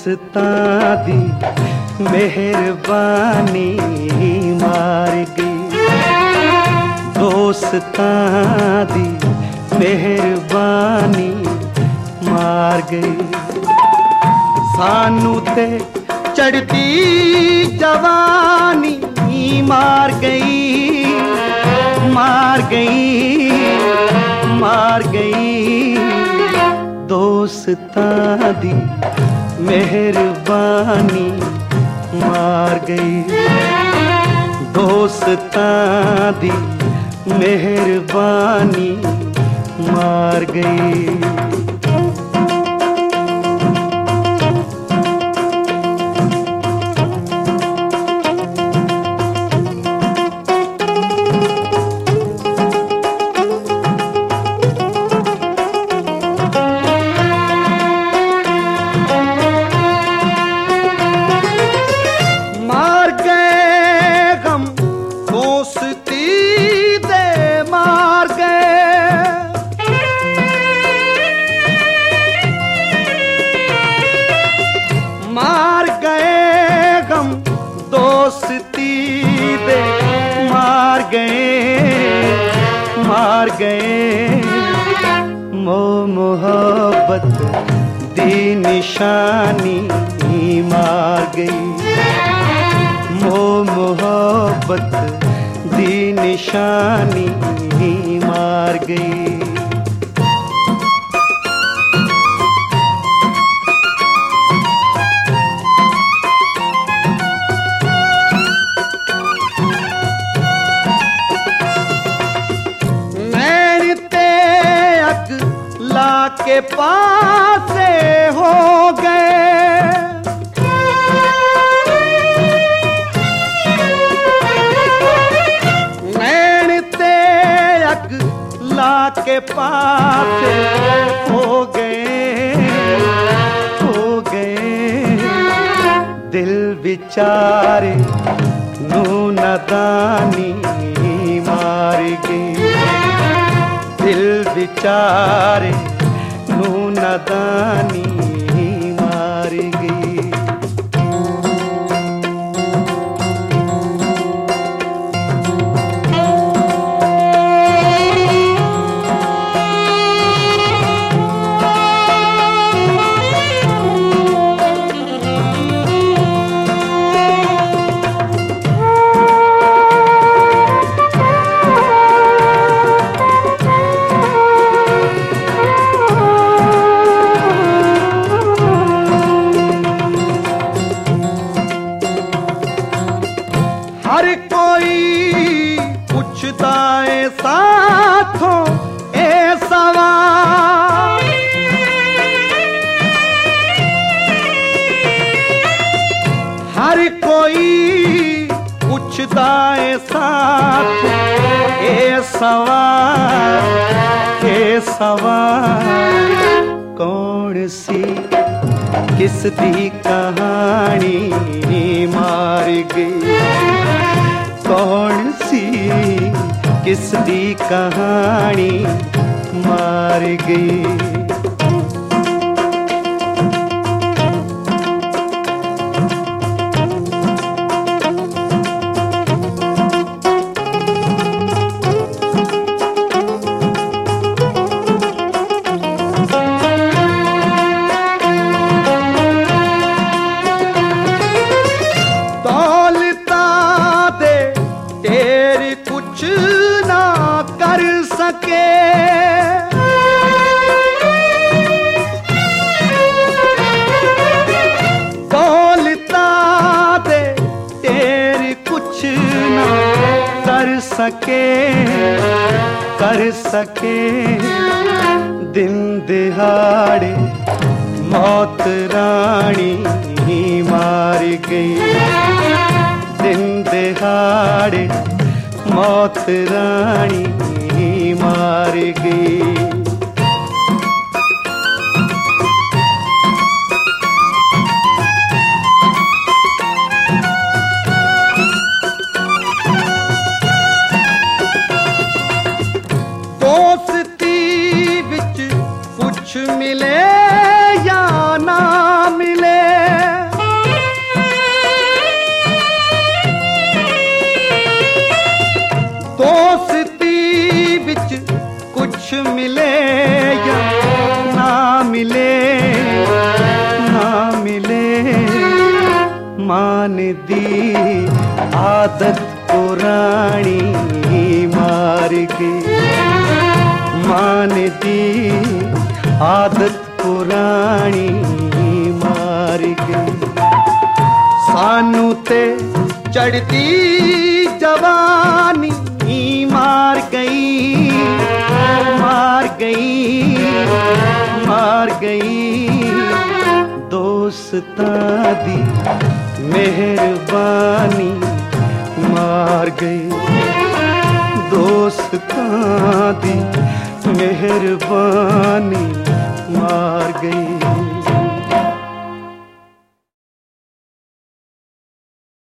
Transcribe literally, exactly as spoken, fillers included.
दोस्तां दी मेहरबानी मार गई, दोस्तां दी मेहरबानी मार गई। सानू ते चढ़ती जवानी मार गई, मार गई, मार गई। दोस्तां दी मेहरबानी मार गई, दोस्तां दी मेहरबानी मार गई। दोस्ती दे मार गए, मार गए। मोह मोहब्बत दी निशानी मार गई, मोह मोहब्बत दी निशानी मार गई। के पास हो गए, नैन ते अगला के पास हो गए, हो गए। दिल बेचारे नू नादानी मार गई, दिल बेचारे नू नादानी मार गई। हर कोई पूछता है साथों ए सवाल, हर कोई पूछता है साथों ए सवाल, ए सवाल। कौन सी किस दी कहानी मार गई, कौन सी किस दी कहानी मार गई। तेरे कुछ ना कर सके, बोलता दे तेरे कुछ ना कर सके, कर सके। दिन दिहाड़े मौत रानी मार गई, दिन दिहाड़े मौत रानी मार गई। दोस्ती विच कुछ मिले या ना मिले, दी आदत पुरानी मार गई, मां ने दी आदत पुरानी मार गई। सानू ते चढ़ती जवानी मार गई, मार गई, मार गई। दोस्तां दी मेहरबानी मार गई, दोस्तां दी मेहरबानी मार गई।